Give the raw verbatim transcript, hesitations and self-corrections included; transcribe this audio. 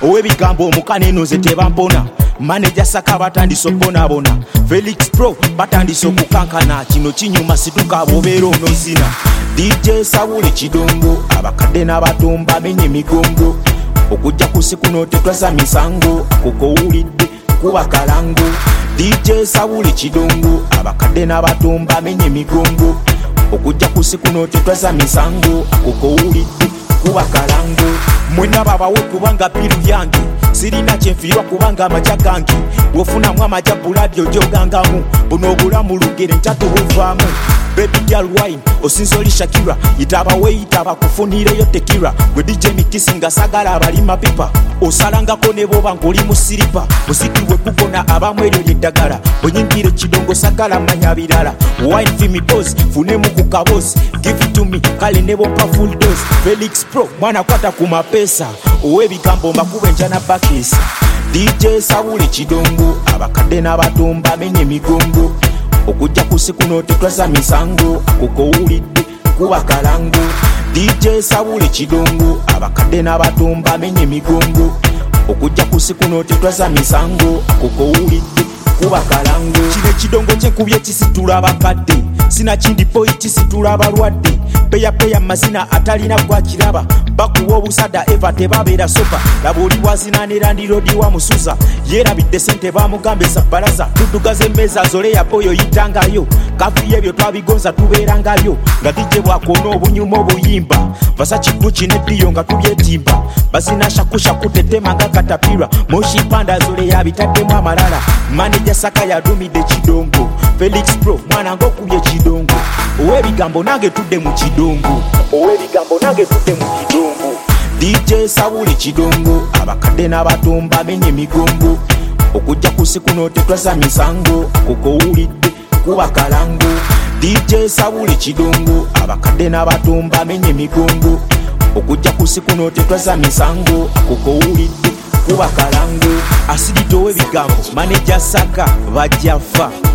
Owebigambo omukane noze tebampona manager Saka batandise okubonabona Felix Pro batandise okukankana kino kinyuma situka bobeera onozina D J Sawule Kidongo abakadde n'abatomba menye migongo okujja kusikuno tetwaza misango akukowulidde kuba kalango D J Sawule Kidongo abakadde n'abatomba menye migongo okujja kusikuno tetwaza misango akukowulidde kuba kalango mwena babawe kubanga piru yange sirina kyenfiirwa kubanga amaja gange bwofunamu amaja bulabyo gyogangamu buno obulamu lugere nkyatubuvaamu baby girl wine osinsoli Shakira yitabawe yitaba kufunireyo tekira gwe D J Mikisi nga sagala abali mapipa osalangako ne boba ng'oli mu siripa musiki we gugona abamu eryo lyeddagala bwenyingire Kidongo sagala manya birala wine fimi dose funemu ku kabosi give it to me kale ne bompa full dose Felix Pro mwana kwata ku mapesa owebigambo mbakuba enjana bakisa D J Sawule Kidongo abakadde n'abatomba menye emigongo okujja kusikuno tetwaza misango akukowulidde kuba kalango D J Sawule Kidongo abakadde n'abatomba menye emigongo okujja kusikuno tetwaza misango akukowulidde kuba kalango kino Kidongo kyenkubye kisitula abakadde sina kindi boy kisitula abalwadde peya peya mazina atalina gwakiraba bakuwa obusada eva tebabeera sopa laba oli wazina nerandilodi wa musuza yerabidde sente bamugambe za baraza tudugaze emmeeza zole ya boyo yitangayo kafu yebyo twabigonza tubeerangayo nga D J bwakona obunyuma obuyimba vasa kiguchi neddiyo nga tubyetimba bazina shakushaku tetema nga katapira moshi panda zole yabitaddemu amalala manager Saka yadumidde Kidongo Felix Pro mwana ng'okubye Kidongo owebigambo nange tudde mu Kidongo owebigambo nange tudde mu Kidongo D J Sawule Kidongo abakadde n'abatomba menye emigongo okujja kusikuno tetwaza misango akukowulidde kuba kalango D J Sawule Kidongo abakadde n'abatomba menye emigongo okujja kusikuno tetwaza misango akukowulidde kuba kalango asidito owebigambo manager Saka bajjafa